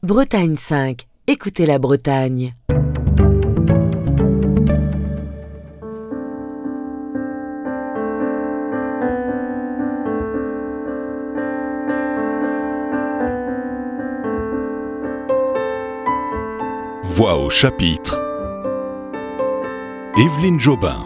Bretagne 5. Écoutez la Bretagne. Voix au chapitre, Evelyne Jobin.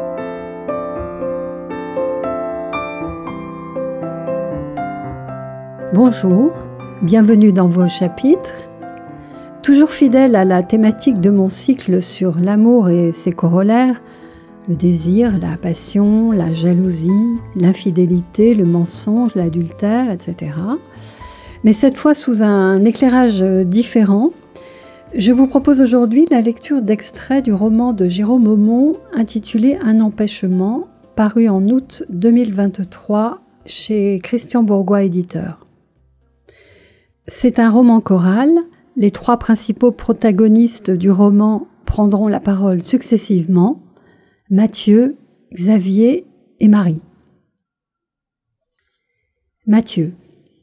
Bonjour, bienvenue dans Voix au chapitre. Toujours fidèle à la thématique de mon cycle sur l'amour et ses corollaires, le désir, la passion, la jalousie, l'infidélité, le mensonge, l'adultère, etc. Mais cette fois sous un éclairage différent, je vous propose aujourd'hui la lecture d'extraits du roman de Jérôme Aumont intitulé « Un empêchement », paru en août 2023 chez Christian Bourgois éditeur. C'est un roman choral. Les trois principaux protagonistes du roman prendront la parole successivement, Mathieu, Xavier et Marie. Mathieu.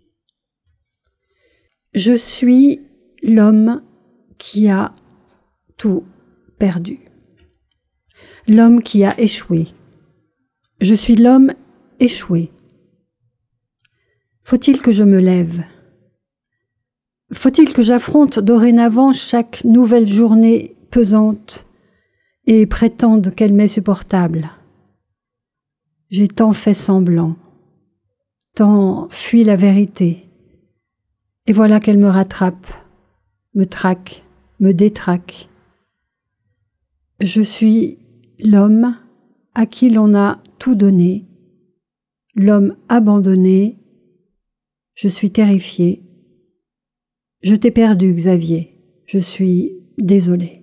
Je suis l'homme qui a tout perdu. L'homme qui a échoué. Je suis l'homme échoué. Faut-il que je me lève ? Faut-il que j'affronte dorénavant chaque nouvelle journée pesante et prétende qu'elle m'est supportable ? J'ai tant fait semblant, tant fui la vérité, et voilà qu'elle me rattrape, me traque, me détraque. Je suis l'homme à qui l'on a tout donné, l'homme abandonné. Je suis terrifié. Je t'ai perdu, Xavier. Je suis désolée.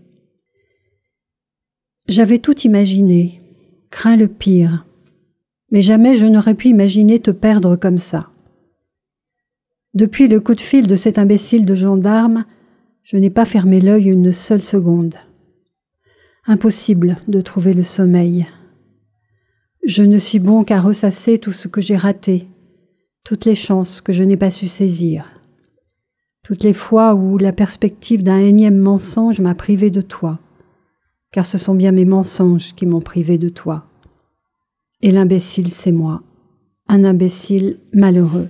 J'avais tout imaginé, crains le pire, mais jamais je n'aurais pu imaginer te perdre comme ça. Depuis le coup de fil de cet imbécile de gendarme, je n'ai pas fermé l'œil une seule seconde. Impossible de trouver le sommeil. Je ne suis bon qu'à ressasser tout ce que j'ai raté, toutes les chances que je n'ai pas su saisir. Toutes les fois où la perspective d'un énième mensonge m'a privé de toi, car ce sont bien mes mensonges qui m'ont privé de toi. Et l'imbécile, c'est moi, un imbécile malheureux.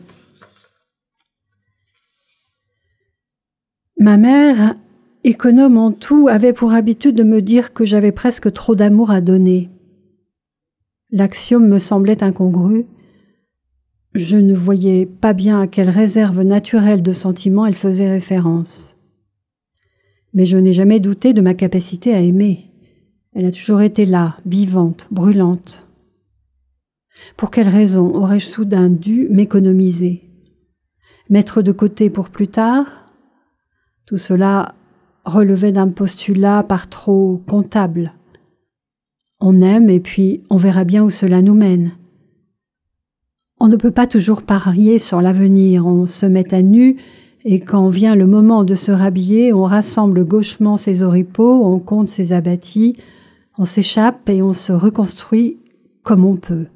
Ma mère, économe en tout, avait pour habitude de me dire que j'avais presque trop d'amour à donner. L'axiome me semblait incongru. Je ne voyais pas bien à quelle réserve naturelle de sentiments elle faisait référence. Mais je n'ai jamais douté de ma capacité à aimer. Elle a toujours été là, vivante, brûlante. Pour quelle raison aurais-je soudain dû m'économiser ? Mettre de côté pour plus tard ? Tout cela relevait d'un postulat par trop comptable. On aime et puis on verra bien où cela nous mène. On ne peut pas toujours parier sur l'avenir, on se met à nu et quand vient le moment de se rhabiller, on rassemble gauchement ses oripeaux, on compte ses abattis, on s'échappe et on se reconstruit comme on peut.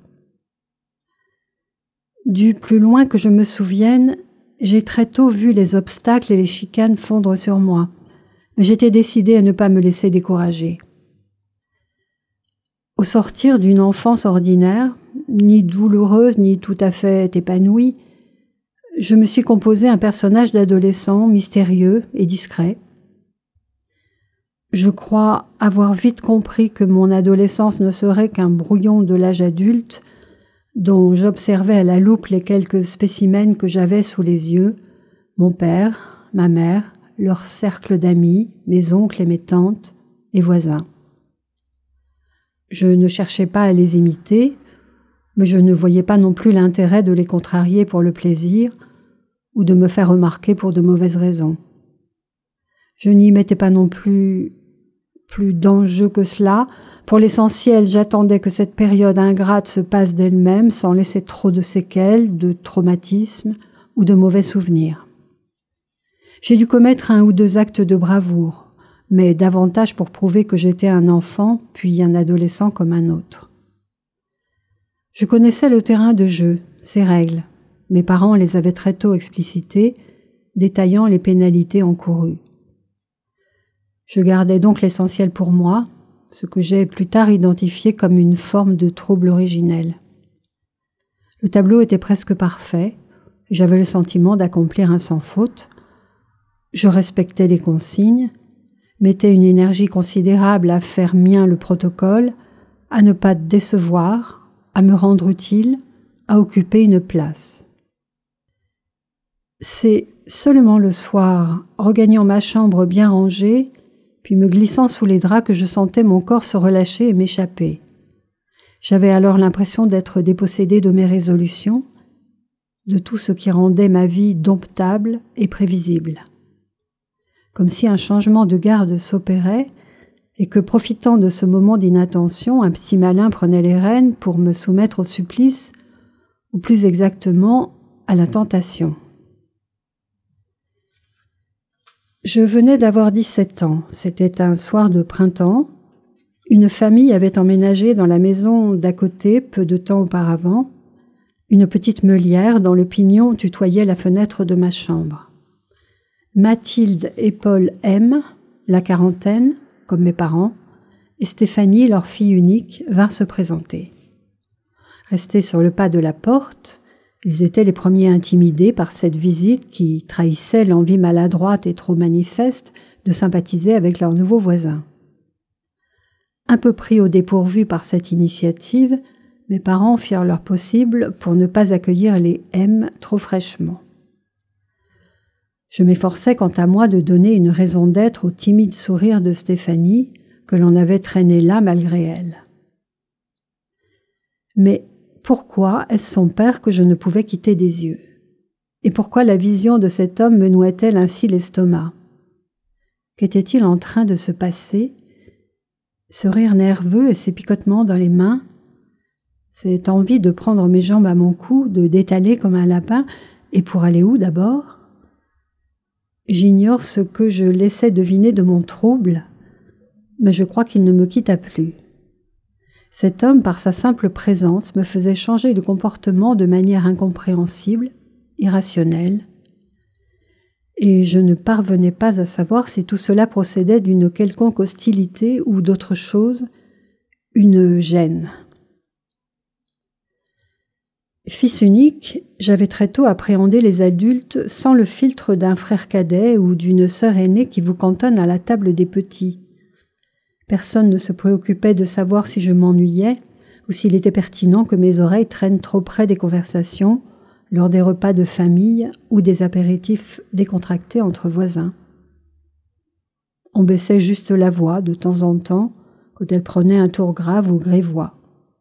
Du plus loin que je me souvienne, j'ai très tôt vu les obstacles et les chicanes fondre sur moi, mais j'étais décidée à ne pas me laisser décourager. Au sortir d'une enfance ordinaire, ni douloureuse, ni tout à fait épanouie, je me suis composé un personnage d'adolescent mystérieux et discret. Je crois avoir vite compris que mon adolescence ne serait qu'un brouillon de l'âge adulte, dont j'observais à la loupe les quelques spécimens que j'avais sous les yeux, mon père, ma mère, leur cercle d'amis, mes oncles et mes tantes, les voisins. Je ne cherchais pas à les imiter, mais je ne voyais pas non plus l'intérêt de les contrarier pour le plaisir ou de me faire remarquer pour de mauvaises raisons. Je n'y mettais pas non plus d'enjeu que cela. Pour l'essentiel, j'attendais que cette période ingrate se passe d'elle-même sans laisser trop de séquelles, de traumatismes ou de mauvais souvenirs. J'ai dû commettre 1 ou 2 actes de bravoure, mais davantage pour prouver que j'étais un enfant puis un adolescent comme un autre. Je connaissais le terrain de jeu, ses règles. Mes parents les avaient très tôt explicitées, détaillant les pénalités encourues. Je gardais donc l'essentiel pour moi, ce que j'ai plus tard identifié comme une forme de trouble originel. Le tableau était presque parfait, et j'avais le sentiment d'accomplir un sans faute. Je respectais les consignes, mettais une énergie considérable à faire mien le protocole, à ne pas décevoir, à me rendre utile, à occuper une place. C'est seulement le soir, regagnant ma chambre bien rangée, puis me glissant sous les draps que je sentais mon corps se relâcher et m'échapper. J'avais alors l'impression d'être dépossédée de mes résolutions, de tout ce qui rendait ma vie domptable et prévisible. Comme si un changement de garde s'opérait et que, profitant de ce moment d'inattention, un petit malin prenait les rênes pour me soumettre au supplice, ou plus exactement à la tentation. Je venais d'avoir 17 ans, c'était un soir de printemps. Une famille avait emménagé dans la maison d'à côté peu de temps auparavant, une petite meulière dont le pignon tutoyait la fenêtre de ma chambre. Mathilde et Paul M., la quarantaine, comme mes parents, et Stéphanie, leur fille unique, vinrent se présenter. Restés sur le pas de la porte, ils étaient les premiers intimidés par cette visite qui trahissait l'envie maladroite et trop manifeste de sympathiser avec leur nouveau voisin. Un peu pris au dépourvu par cette initiative, mes parents firent leur possible pour ne pas accueillir les M trop fraîchement. Je m'efforçais quant à moi de donner une raison d'être au timide sourire de Stéphanie que l'on avait traîné là malgré elle. Mais pourquoi est-ce son père que je ne pouvais quitter des yeux? Et pourquoi la vision de cet homme me nouait-elle ainsi l'estomac? Qu'était-il en train de se passer? Ce rire nerveux et ces picotements dans les mains, cette envie de prendre mes jambes à mon cou, de d'étaler comme un lapin, et pour aller où d'abord? J'ignore ce que je laissais deviner de mon trouble, mais je crois qu'il ne me quitta plus. Cet homme, par sa simple présence, me faisait changer de comportement de manière incompréhensible, irrationnelle, et je ne parvenais pas à savoir si tout cela procédait d'une quelconque hostilité ou d'autre chose, une gêne. Fils unique, j'avais très tôt appréhendé les adultes sans le filtre d'un frère cadet ou d'une sœur aînée qui vous cantonne à la table des petits. Personne ne se préoccupait de savoir si je m'ennuyais ou s'il était pertinent que mes oreilles traînent trop près des conversations lors des repas de famille ou des apéritifs décontractés entre voisins. On baissait juste la voix de temps en temps quand elle prenait un tour grave ou grivois.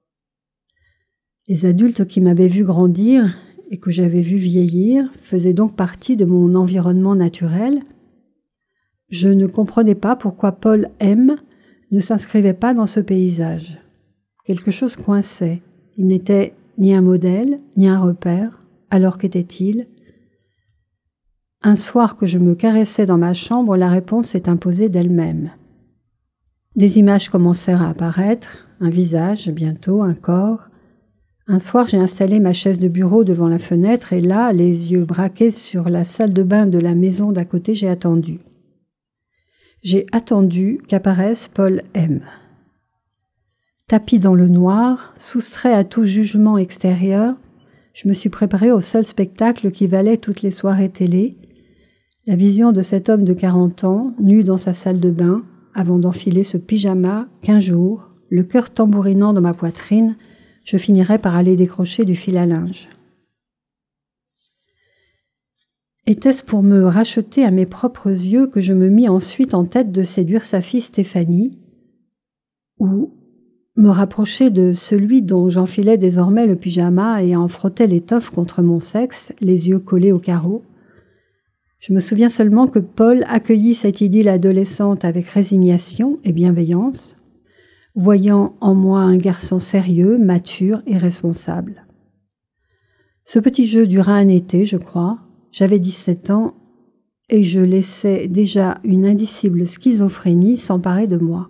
Les adultes qui m'avaient vu grandir et que j'avais vu vieillir faisaient donc partie de mon environnement naturel. Je ne comprenais pas pourquoi Paul M. ne s'inscrivait pas dans ce paysage. Quelque chose coinçait. Il n'était ni un modèle, ni un repère. Alors qu'était-il? Un soir que je me caressais dans ma chambre, la réponse s'est imposée d'elle-même. Des images commencèrent à apparaître, un visage, bientôt un corps. Un soir, j'ai installé ma chaise de bureau devant la fenêtre et là, les yeux braqués sur la salle de bain de la maison d'à côté, j'ai attendu. J'ai attendu qu'apparaisse Paul M. Tapi dans le noir, soustrait à tout jugement extérieur, je me suis préparé au seul spectacle qui valait toutes les soirées télé, la vision de cet homme de 40 ans, nu dans sa salle de bain, avant d'enfiler ce pyjama qu'un jour, le cœur tambourinant dans ma poitrine, je finirais par aller décrocher du fil à linge. Était-ce pour me racheter à mes propres yeux que je me mis ensuite en tête de séduire sa fille Stéphanie, ou me rapprocher de celui dont j'enfilais désormais le pyjama et en frottais l'étoffe contre mon sexe, les yeux collés au carreau? Je me souviens seulement que Paul accueillit cette idylle adolescente avec résignation et bienveillance, voyant en moi un garçon sérieux, mature et responsable. Ce petit jeu dura un été, je crois. J'avais 17 ans et je laissais déjà une indicible schizophrénie s'emparer de moi.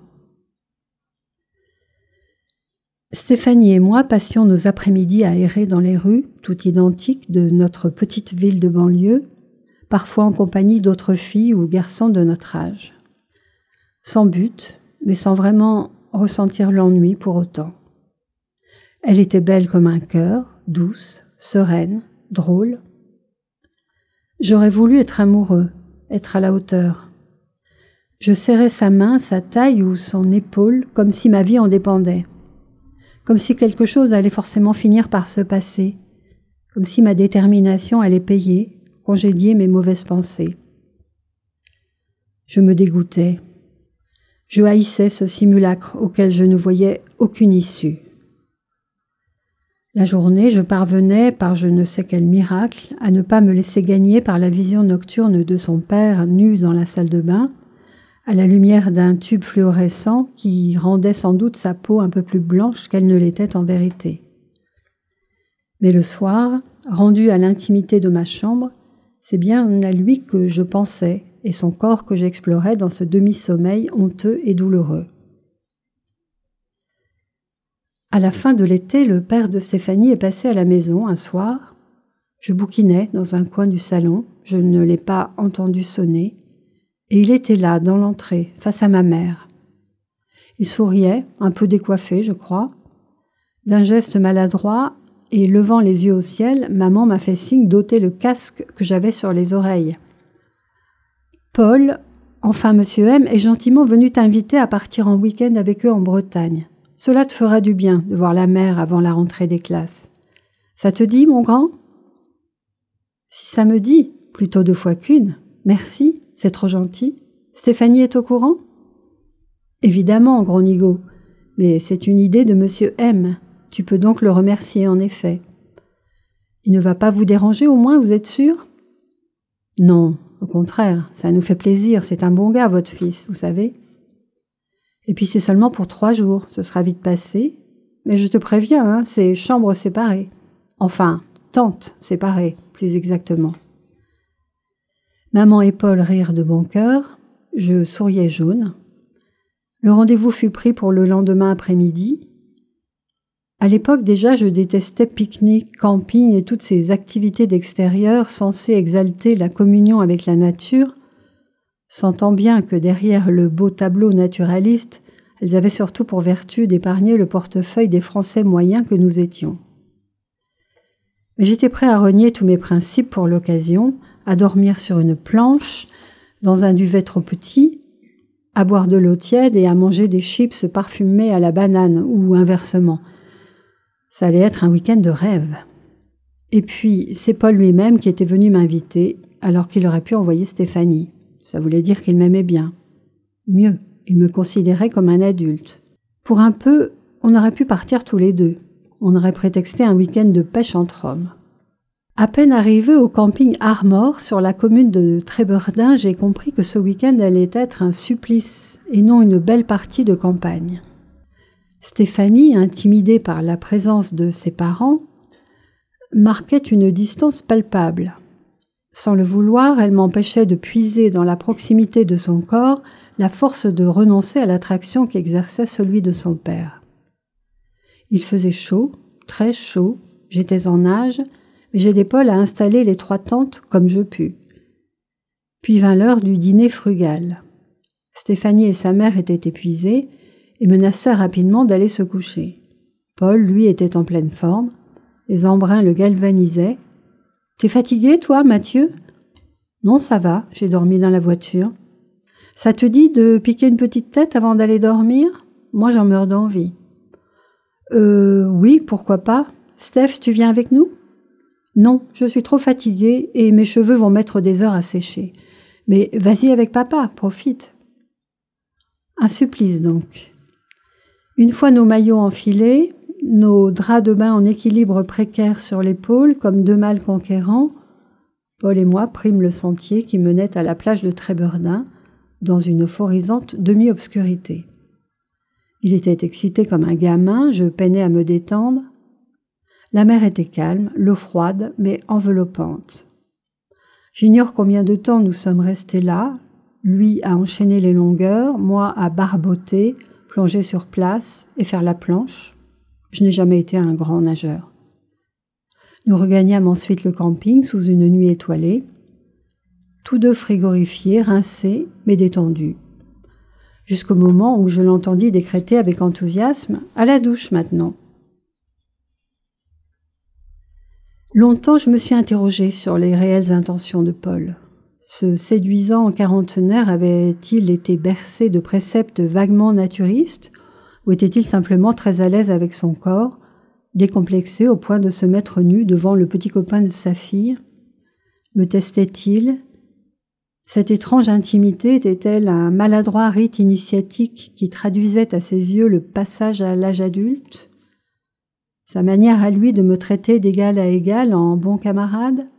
Stéphanie et moi passions nos après-midi à errer dans les rues, toutes identiques de notre petite ville de banlieue, parfois en compagnie d'autres filles ou garçons de notre âge. Sans but, mais sans vraiment ressentir l'ennui pour autant. Elle était belle comme un cœur, douce, sereine, drôle. J'aurais voulu être amoureux, être à la hauteur. Je serrais sa main, sa taille ou son épaule comme si ma vie en dépendait. Comme si quelque chose allait forcément finir par se passer. Comme si ma détermination allait payer, congédier mes mauvaises pensées. Je me dégoûtais. Je haïssais ce simulacre auquel je ne voyais aucune issue. La journée, je parvenais, par je ne sais quel miracle, à ne pas me laisser gagner par la vision nocturne de son père nu dans la salle de bain, à la lumière d'un tube fluorescent qui rendait sans doute sa peau un peu plus blanche qu'elle ne l'était en vérité. Mais le soir, rendu à l'intimité de ma chambre, c'est bien à lui que je pensais et son corps que j'explorais dans ce demi-sommeil honteux et douloureux. À la fin de l'été, le père de Stéphanie est passé à la maison un soir. Je bouquinais dans un coin du salon, je ne l'ai pas entendu sonner, et il était là, dans l'entrée, face à ma mère. Il souriait, un peu décoiffé, je crois. D'un geste maladroit, et levant les yeux au ciel, maman m'a fait signe d'ôter le casque que j'avais sur les oreilles. Paul, enfin Monsieur M, est gentiment venu t'inviter à partir en week-end avec eux en Bretagne. Cela te fera du bien de voir la mer avant la rentrée des classes. Ça te dit, mon grand ? Si ça me dit, plutôt 2 fois qu'une. Merci, c'est trop gentil. Stéphanie est au courant ? Évidemment, gros nigaud, mais c'est une idée de Monsieur M. Tu peux donc le remercier, en effet. Il ne va pas vous déranger, au moins, vous êtes sûr ? Non, au contraire, ça nous fait plaisir, c'est un bon gars, votre fils, vous savez. Et puis c'est seulement pour 3 jours, ce sera vite passé. Mais je te préviens, hein, c'est chambres séparées. Enfin, tentes séparées, plus exactement. Maman et Paul rirent de bon cœur, je souriais jaune. Le rendez-vous fut pris pour le lendemain après-midi. À l'époque déjà, je détestais pique-nique, camping et toutes ces activités d'extérieur censées exalter la communion avec la nature, sentant bien que derrière le beau tableau naturaliste, elles avaient surtout pour vertu d'épargner le portefeuille des Français moyens que nous étions. Mais j'étais prêt à renier tous mes principes pour l'occasion, à dormir sur une planche, dans un duvet trop petit, à boire de l'eau tiède et à manger des chips parfumés à la banane ou inversement. Ça allait être un week-end de rêve. Et puis, c'est Paul lui-même qui était venu m'inviter, alors qu'il aurait pu envoyer Stéphanie. Ça voulait dire qu'il m'aimait bien. Mieux, il me considérait comme un adulte. Pour un peu, on aurait pu partir tous les deux. On aurait prétexté un week-end de pêche entre hommes. À peine arrivé au camping Armor, sur la commune de Tréberdin, j'ai compris que ce week-end allait être un supplice et non une belle partie de campagne. Stéphanie, intimidée par la présence de ses parents, marquait une distance palpable. Sans le vouloir, elle m'empêchait de puiser dans la proximité de son corps la force de renoncer à l'attraction qu'exerçait celui de son père. Il faisait chaud, très chaud, j'étais en nage, mais j'aidai Paul à installer les 3 tentes comme je pus. Puis vint l'heure du dîner frugal. Stéphanie et sa mère étaient épuisées et menacèrent rapidement d'aller se coucher. Paul, lui, était en pleine forme. Les embruns le galvanisaient. « T'es fatigué, toi, Mathieu ?»« Non, ça va, j'ai dormi dans la voiture. »« Ça te dit de piquer une petite tête avant d'aller dormir ? Moi, j'en meurs d'envie. »« Oui, pourquoi pas. Steph, tu viens avec nous ? » ?»« Non, je suis trop fatiguée et mes cheveux vont mettre des heures à sécher. Mais vas-y avec papa, profite. » Un supplice donc. Une fois nos maillots enfilés, nos draps de bain en équilibre précaire sur l'épaule, comme 2 mâles conquérants, Paul et moi prîmes le sentier qui menait à la plage de Tréberdin, dans une euphorisante demi-obscurité. Il était excité comme un gamin, je peinais à me détendre. La mer était calme, l'eau froide, mais enveloppante. J'ignore combien de temps nous sommes restés là, lui à enchaîner les longueurs, moi à barboter, plonger sur place et faire la planche. Je n'ai jamais été un grand nageur. Nous regagnâmes ensuite le camping sous une nuit étoilée. tous deux frigorifiés, rincés, mais détendus. Jusqu'au moment où je l'entendis décréter avec enthousiasme « À la douche maintenant !» Longtemps, je me suis interrogée sur les réelles intentions de Paul. Ce séduisant quarantenaire avait-il été bercé de préceptes vaguement naturistes ou était-il simplement très à l'aise avec son corps, décomplexé au point de se mettre nu devant le petit copain de sa fille? Me testait-il? Cette étrange intimité était-elle un maladroit rite initiatique qui traduisait à ses yeux le passage à l'âge adulte? Sa manière à lui de me traiter d'égal à égal en bon camarade?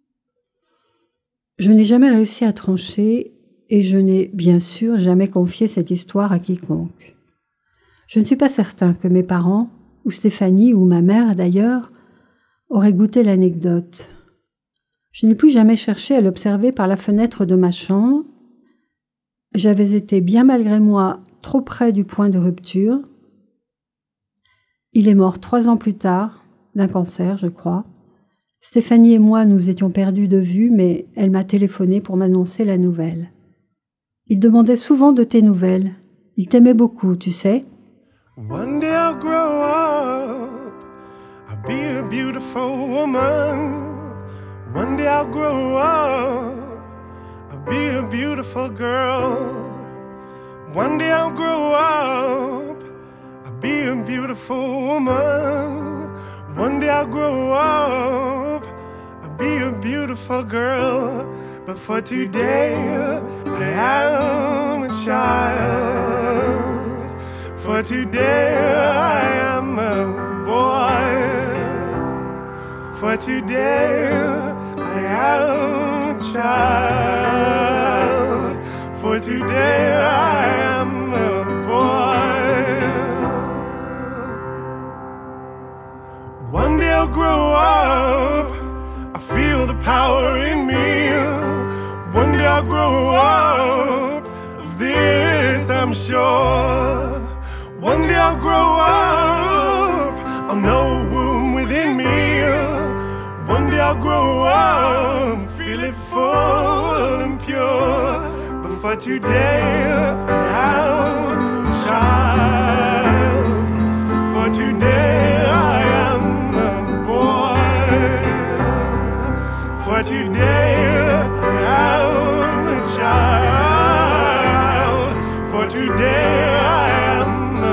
Je n'ai jamais réussi à trancher et je n'ai bien sûr jamais confié cette histoire à quiconque. Je ne suis pas certain que mes parents, ou Stéphanie, ou ma mère d'ailleurs, auraient goûté l'anecdote. Je n'ai plus jamais cherché à l'observer par la fenêtre de ma chambre. J'avais été bien malgré moi trop près du point de rupture. Il est mort 3 ans plus tard, d'un cancer, je crois. Stéphanie et moi nous étions perdus de vue, mais elle m'a téléphoné pour m'annoncer la nouvelle. Il demandait souvent de tes nouvelles. Il t'aimait beaucoup, tu sais. One day I'll grow up, I'll be a beautiful woman. One day I'll grow up, I'll be a beautiful girl. One day I'll grow up, I'll be a beautiful woman. One day I'll grow up, I'll be a beautiful girl. But for today, I am a child. For today I am a boy. For today I am a child. For today I am a boy. One day I'll grow up, I feel the power in me. One day I'll grow up, of this I'm sure. One day I'll grow up, I'll know a womb within me. One day I'll grow up, feel it full and pure. But for today, I'm a child. For today, I am a boy. For today, I'm a child. For today, I am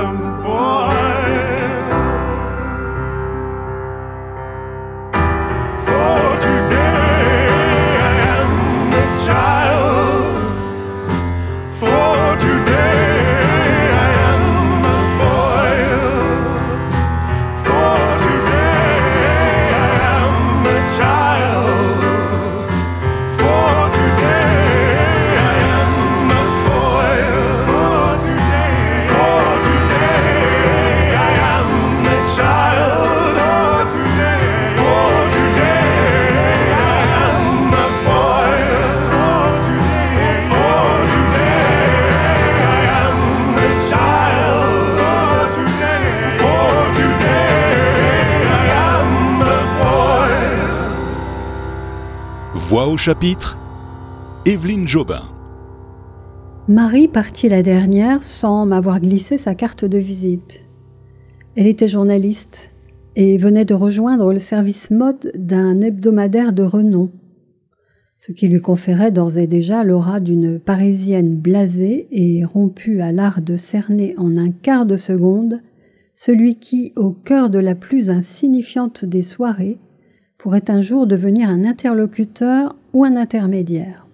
Voix au chapitre, Évelyne Jobin. Marie partit la dernière sans m'avoir glissé sa carte de visite. Elle était journaliste et venait de rejoindre le service mode d'un hebdomadaire de renom, ce qui lui conférait d'ores et déjà l'aura d'une Parisienne blasée et rompue à l'art de cerner en un quart de seconde celui qui, au cœur de la plus insignifiante des soirées, pourrait un jour devenir un interlocuteur ou un intermédiaire.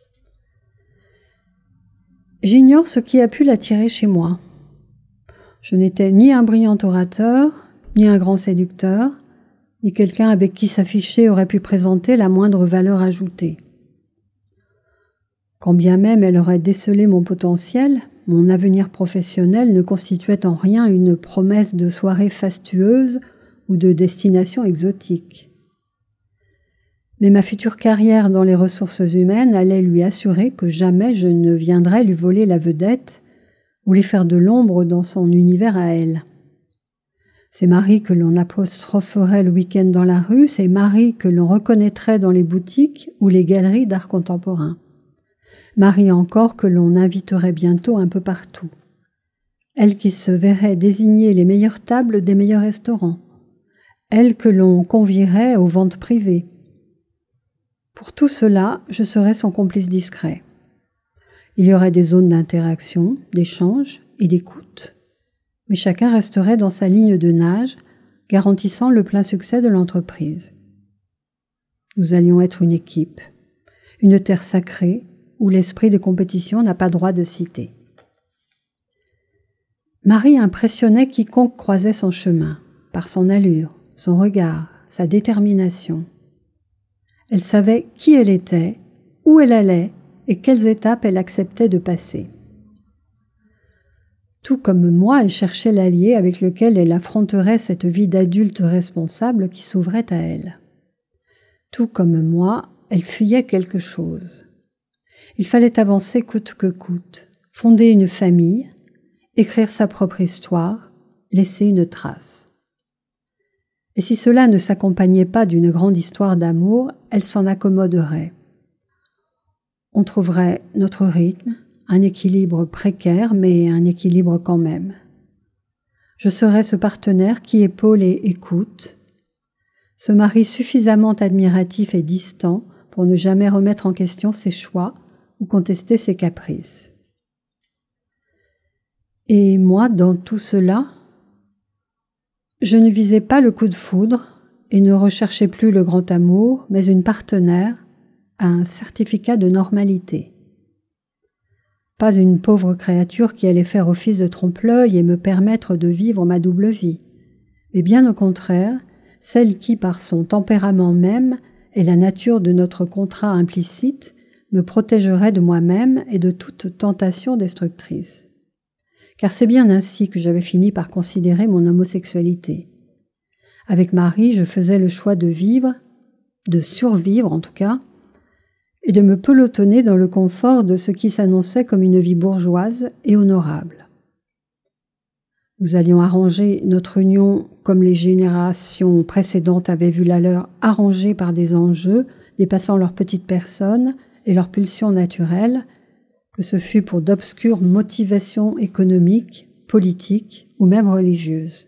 J'ignore ce qui a pu l'attirer chez moi. Je n'étais ni un brillant orateur, ni un grand séducteur, ni quelqu'un avec qui s'afficher aurait pu présenter la moindre valeur ajoutée. Quand bien même elle aurait décelé mon potentiel, mon avenir professionnel ne constituait en rien une promesse de soirée fastueuse ou de destination exotique. Mais ma future carrière dans les ressources humaines allait lui assurer que jamais je ne viendrais lui voler la vedette ou lui faire de l'ombre dans son univers à elle. C'est Marie que l'on apostropherait le week-end dans la rue, c'est Marie que l'on reconnaîtrait dans les boutiques ou les galeries d'art contemporain. Marie encore que l'on inviterait bientôt un peu partout. Elle qui se verrait désigner les meilleures tables des meilleurs restaurants. Elle que l'on convierait aux ventes privées. Pour tout cela, je serais son complice discret. Il y aurait des zones d'interaction, d'échange et d'écoute. Mais chacun resterait dans sa ligne de nage, garantissant le plein succès de l'entreprise. Nous allions être une équipe, une terre sacrée où l'esprit de compétition n'a pas droit de citer. Marie impressionnait quiconque croisait son chemin, par son allure, son regard, sa détermination. Elle savait qui elle était, où elle allait et quelles étapes elle acceptait de passer. Tout comme moi, elle cherchait l'allié avec lequel elle affronterait cette vie d'adulte responsable qui s'ouvrait à elle. Tout comme moi, elle fuyait quelque chose. Il fallait avancer coûte que coûte, fonder une famille, écrire sa propre histoire, laisser une trace. Et si cela ne s'accompagnait pas d'une grande histoire d'amour, elle s'en accommoderait. On trouverait notre rythme, un équilibre précaire, mais un équilibre quand même. Je serais ce partenaire qui épaule et écoute, ce mari suffisamment admiratif et distant pour ne jamais remettre en question ses choix ou contester ses caprices. Et moi, dans tout cela, je ne visais pas le coup de foudre et ne recherchais plus le grand amour, mais une partenaire, un certificat de normalité. Pas une pauvre créature qui allait faire office de trompe-l'œil et me permettre de vivre ma double vie, mais bien au contraire, celle qui, par son tempérament même et la nature de notre contrat implicite, me protégerait de moi-même et de toute tentation destructrice. Car c'est bien ainsi que j'avais fini par considérer mon homosexualité. Avec Marie, je faisais le choix de vivre, de survivre en tout cas, et de me pelotonner dans le confort de ce qui s'annonçait comme une vie bourgeoise et honorable. Nous allions arranger notre union comme les générations précédentes avaient vu la leur arrangée par des enjeux dépassant leur petite personne et leurs pulsions naturelles, que ce fût pour d'obscures motivations économiques, politiques ou même religieuses.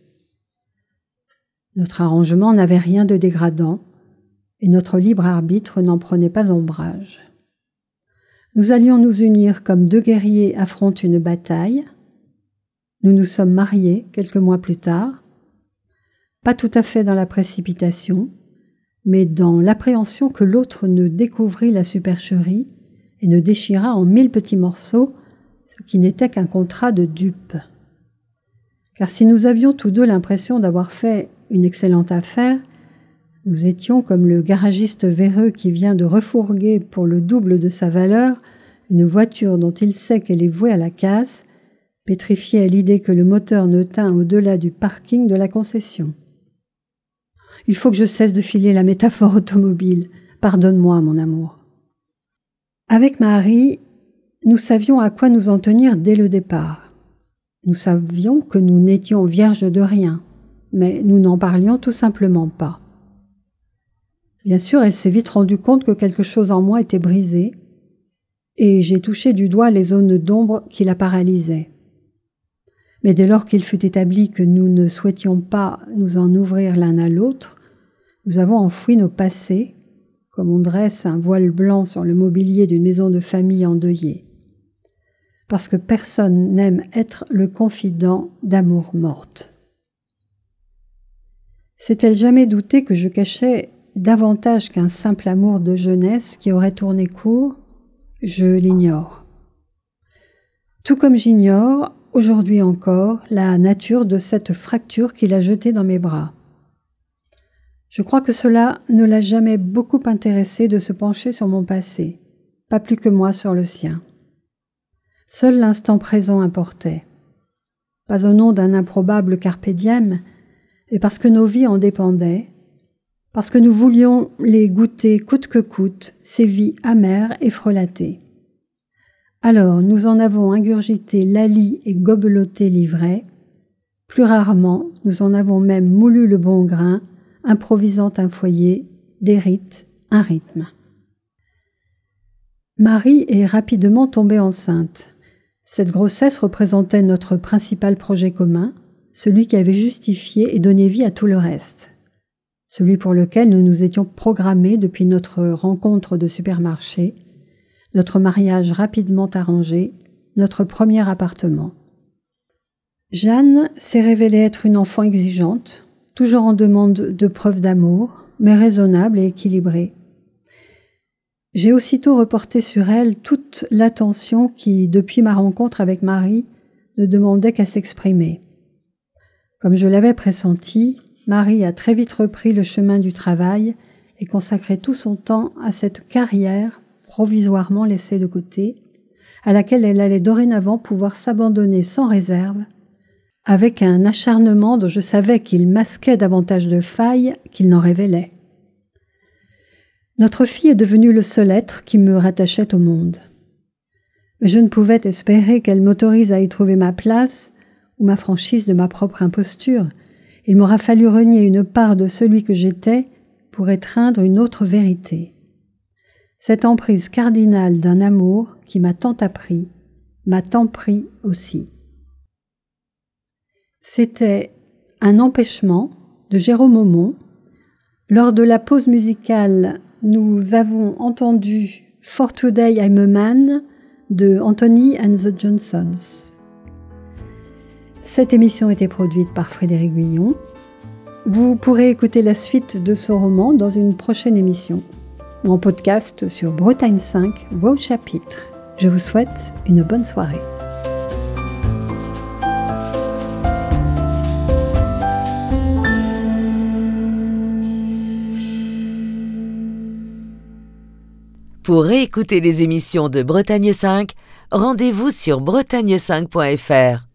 Notre arrangement n'avait rien de dégradant, et notre libre arbitre n'en prenait pas ombrage. Nous allions nous unir comme deux guerriers affrontent une bataille. Nous nous sommes mariés quelques mois plus tard, pas tout à fait dans la précipitation, mais dans l'appréhension que l'autre ne découvrît la supercherie et ne déchirât en 1000 petits morceaux ce qui n'était qu'un contrat de dupe. Car si nous avions tous deux l'impression d'avoir fait une excellente affaire, nous étions comme le garagiste véreux qui vient de refourguer pour le double de sa valeur une voiture dont il sait qu'elle est vouée à la casse, pétrifié à l'idée que le moteur ne tint au-delà du parking de la concession. Il faut que je cesse de filer la métaphore automobile. Pardonne-moi, mon amour. Avec Marie, nous savions à quoi nous en tenir dès le départ. Nous savions que nous n'étions vierges de rien, mais nous n'en parlions tout simplement pas. Bien sûr, elle s'est vite rendue compte que quelque chose en moi était brisé, et j'ai touché du doigt les zones d'ombre qui la paralysaient. Mais dès lors qu'il fut établi que nous ne souhaitions pas nous en ouvrir l'un à l'autre, nous avons enfoui nos passés, comme on dresse un voile blanc sur le mobilier d'une maison de famille endeuillée. Parce que personne n'aime être le confident d'amour morte. S'est-elle jamais douté que je cachais davantage qu'un simple amour de jeunesse qui aurait tourné court? Je l'ignore. Tout comme j'ignore, aujourd'hui encore, la nature de cette fracture qu'il a jetée dans mes bras. Je crois que cela ne l'a jamais beaucoup intéressé de se pencher sur mon passé, pas plus que moi sur le sien. Seul l'instant présent importait. Pas au nom d'un improbable carpe diem, mais parce que nos vies en dépendaient, parce que nous voulions les goûter coûte que coûte, ces vies amères et frelatées. Alors nous en avons ingurgité l'ali et gobeloté l'ivraie, Plus rarement, nous en avons même moulu le bon grain, improvisant un foyer, des rites, un rythme. Marie est rapidement tombée enceinte. Cette grossesse représentait notre principal projet commun, celui qui avait justifié et donné vie à tout le reste. Celui pour lequel nous nous étions programmés depuis notre rencontre de supermarché, notre mariage rapidement arrangé, notre premier appartement. Jeanne s'est révélée être une enfant exigeante, toujours en demande de preuves d'amour, mais raisonnable et équilibrée. J'ai aussitôt reporté sur elle toute l'attention qui, depuis ma rencontre avec Marie, ne demandait qu'à s'exprimer. Comme je l'avais pressenti, Marie a très vite repris le chemin du travail et consacré tout son temps à cette carrière provisoirement laissée de côté, à laquelle elle allait dorénavant pouvoir s'abandonner sans réserve, avec un acharnement dont je savais qu'il masquait davantage de failles qu'il n'en révélait. Notre fille est devenue le seul être qui me rattachait au monde. Mais je ne pouvais espérer qu'elle m'autorise à y trouver ma place ou m'affranchisse de ma propre imposture. Il m'aura fallu renier une part de celui que j'étais pour étreindre une autre vérité. Cette emprise cardinale d'un amour qui m'a tant appris, m'a tant pris aussi. C'était Un empêchement de Jérôme Aumont. Lors de la pause musicale, nous avons entendu For Today I'm a Man de Anthony and the Johnsons. Cette émission était produite par Frédéric Guillon. Vous pourrez écouter la suite de ce roman dans une prochaine émission, ou en podcast sur Bretagne 5, Voix au chapitre. Je vous souhaite une bonne soirée. Pour réécouter les émissions de Bretagne 5, rendez-vous sur bretagne5.fr.